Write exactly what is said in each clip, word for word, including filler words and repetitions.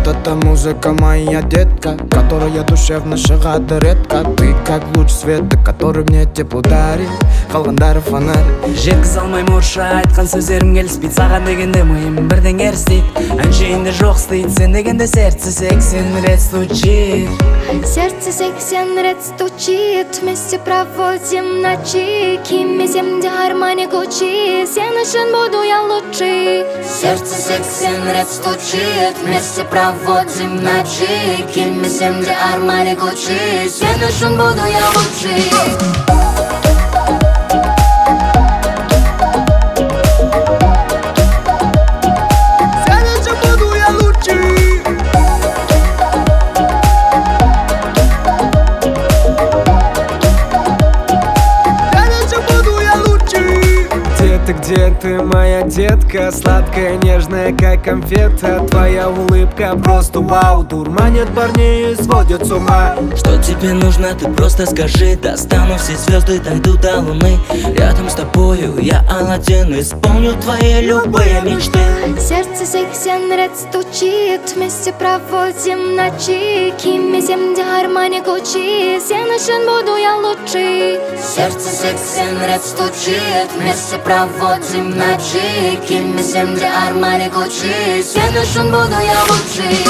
это музыка моя, детка, которая душевно шығады редко. Ты как луч света, который мне тепло дарит, қалғандары фонарь. Жеткізе алмаймын орысша айтқан сөздерім келіспейді. Саған дегенде миым бірден ерістейді. Әншейінде жоқ істейді, сен дегенде сердце сексен рет стучит. Сердце сексен рет стучит. Вместе проводим ночи, кимесем де гармоник учи. Сен үшін буду я лучший. Сердце сексен рет стучит. Вместе проводим ночи, кимесем де гармоник учи. Сен үшін буду я лучший. Где ты, моя детка, сладкая, нежная, как конфета? Твоя улыбка просто вау, дурманит парней и сводит с ума. Что тебе нужно, ты просто скажи. Достану все звезды, дойду до луны. Рядом с тобою я Аладдин, исполню твои любые мечты. Сердце сексен рет стучит. Вместе проводим ночи, кимесем де гармоник учи. Сен үшін буду я лучший. Сердце сексен рет стучит. Вместе проводим ночи, кимесем де гармоник учи. Сен үшін буду я лучший.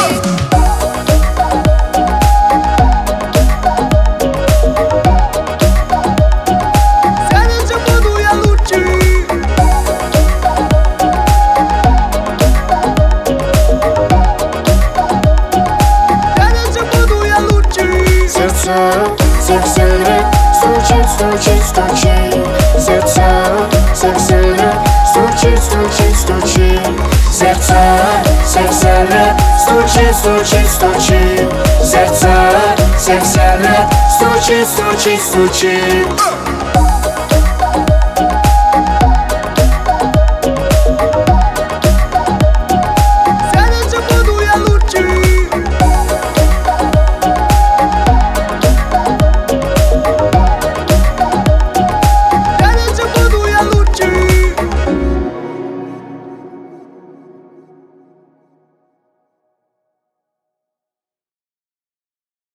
Сексен рет стучит, стучит, стучит. Сердце сексен рет стучит, стучит, стучит. Сердце сексен рет стучит, стучит, стучит. Сердце сексен рет стучит, стучит, стучит.